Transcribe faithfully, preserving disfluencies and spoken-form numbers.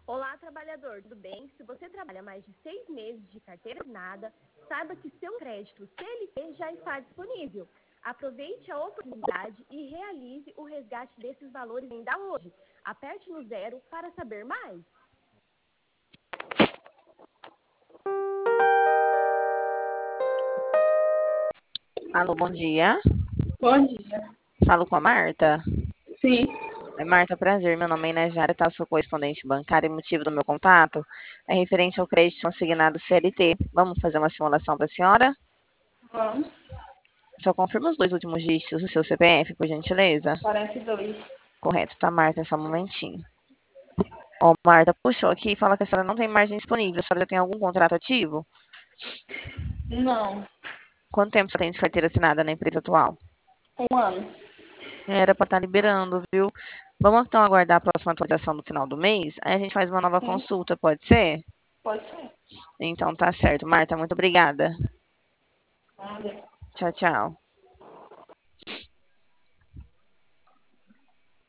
Olá, trabalhador, tudo bem? Se você trabalha mais de seis meses de carteira assinada, saiba que seu crédito C L T já está disponível. Aproveite a oportunidade e realize o resgate desses valores ainda hoje. Aperte no zero para saber mais. Alô, bom dia. Bom dia. Falo com a Marta. Sim. Oi, Marta, prazer. Meu nome é Inajara, tá? Sou correspondente bancária e o motivo do meu contato é referente ao crédito assignado C L T. Vamos fazer uma simulação para a senhora? Vamos. Só confirma os dois últimos dígitos do seu C P F, por gentileza. quarenta e dois. Correto, tá, Marta? Só um momentinho. Ó, Marta, puxou aqui e fala que a senhora não tem margem disponível. A senhora já tem algum contrato ativo? Não. Quanto tempo você tem de carteira assinada na empresa atual? Um ano. Era para estar liberando, viu? Vamos então aguardar a próxima atualização no final do mês. Aí a gente faz uma nova Sim. consulta, pode ser? Pode ser. Então tá certo. Marta, muito obrigada. Nada. Tchau, tchau.